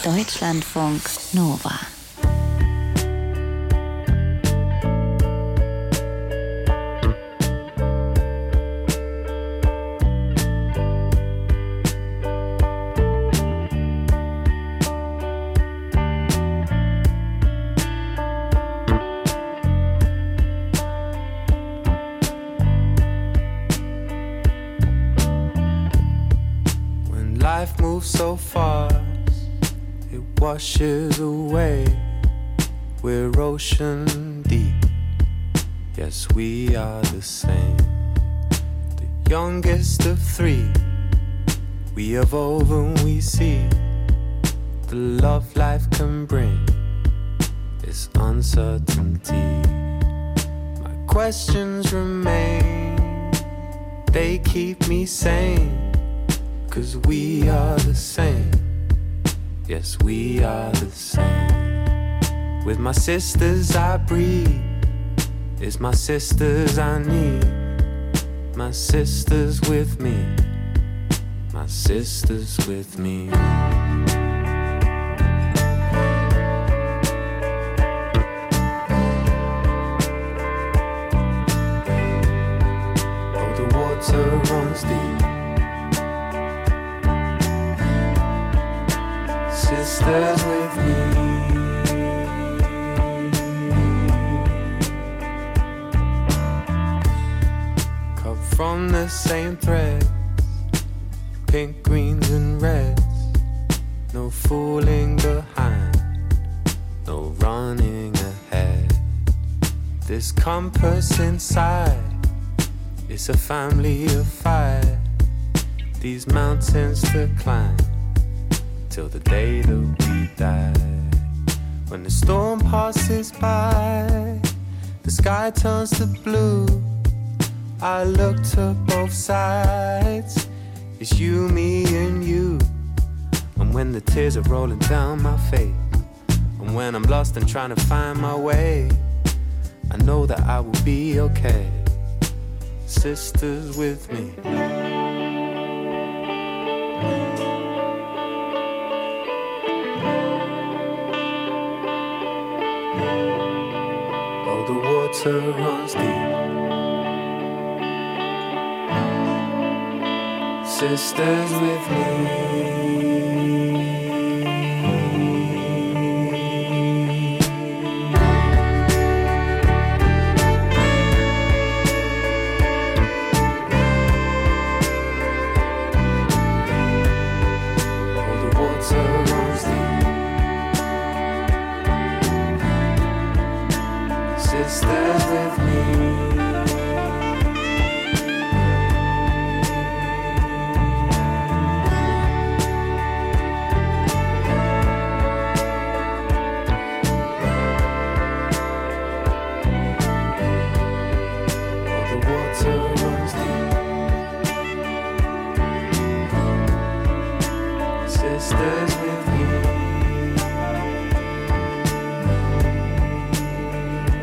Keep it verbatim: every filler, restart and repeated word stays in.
Deutschlandfunk Nova. Life moves so fast, it washes away. We're ocean deep, yes, we are the same. The youngest of three, we evolve and we see the love life can bring is uncertainty. My questions remain, they keep me sane. 'Cause we are the same, yes, we are the same. With my sisters I breathe, it's my sisters I need. My sisters with me, my sisters with me. Oh, the water runs deep, sisters with me. Cut from the same thread, pink, greens and reds. No fooling behind, no running ahead. This compass inside, it's a family of five. These mountains to climb till the day that we die. When the storm passes by, the sky turns to blue. I look to both sides, it's you, me and you. And when the tears are rolling down my face, and when I'm lost and trying to find my way, I know that I will be okay. Sisters with me. The water runs deep, sisters with me. Oh, the water runs deep, sisters with me. Oh, the water runs deep, sisters